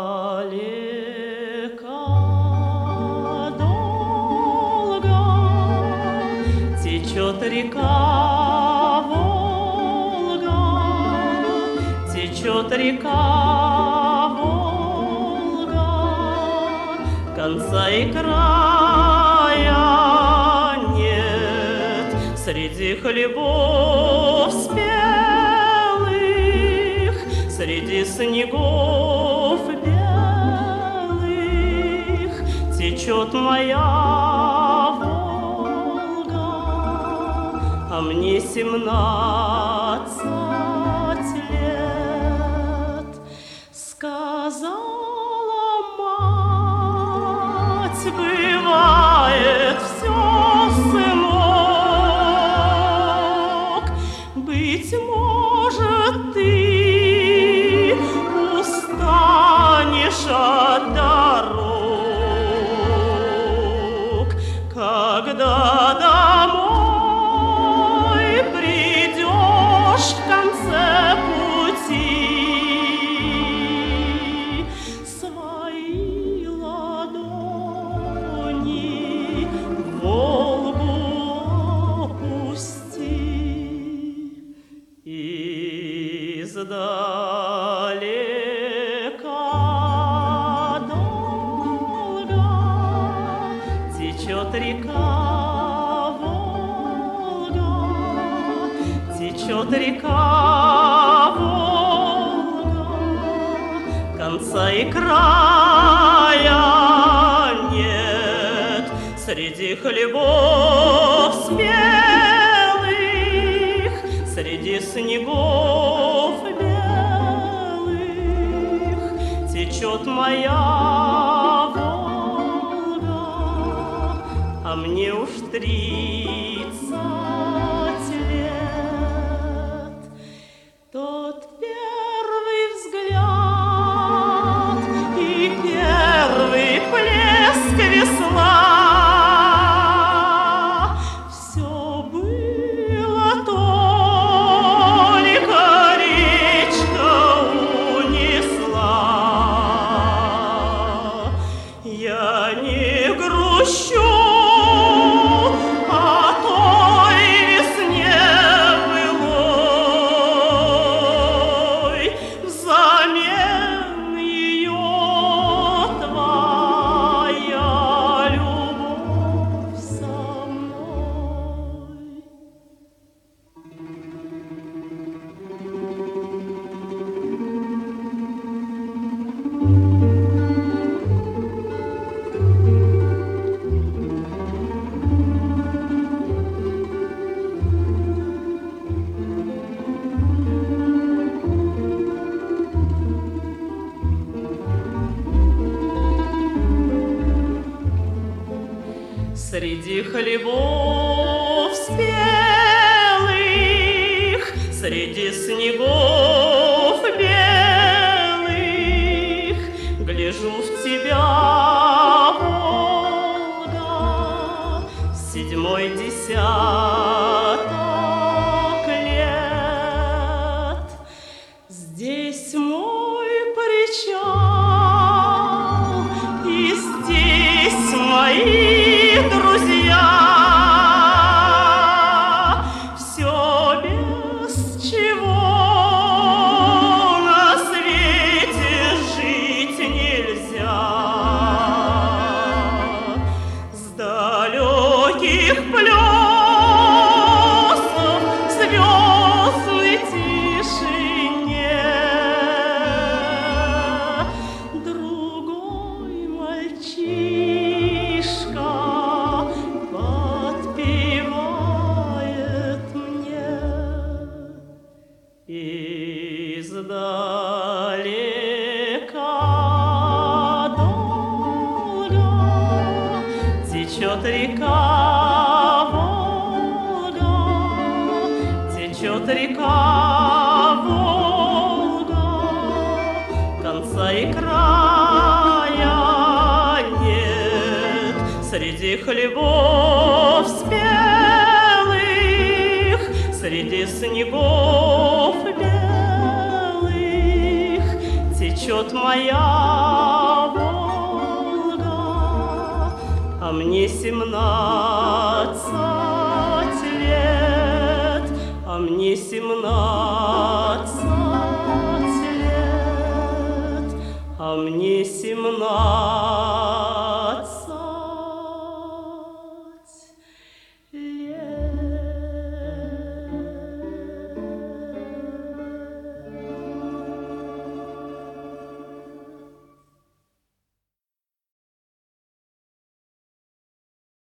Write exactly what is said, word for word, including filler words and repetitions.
долго течет река Волга, течет река Волга, конца и края нет среди хлебов спелых, среди снегов белых течет моя Волга, а мне семнадцать лет. Сказала мать, бывает все, сынок, быть может, ты устанешь от дорог, когда домой придешь в конце пути. Свои ладони в Волгу опусти. Издалека долго течет река Волга, течет река Волга, конца и края нет среди хлебов спелых, среди снегов белых течет моя Волга, а мне уж тридцать лет. Тот первый взгляд и первый плеск весла — все было только речка унесла. Я не грущу о той весне былой, взамен ее твоя любовь со мной. Среди хлебов спелых, среди снегов белых гляжу в тебя, Волга, седьмой десяток лет. Здесь мой причал, и здесь мои друзья. Все, без чего на свете жить нельзя. С далеких плесов в звездной тишине другой мальчишка подпевает мне. Издалека долго течет река Волга, течет река Волга, конца и края нет среди хлебов спелых, среди снегов белых течет моя Волга, а мне семнадцать лет, а мне семнадцать лет, а мне семнадцать.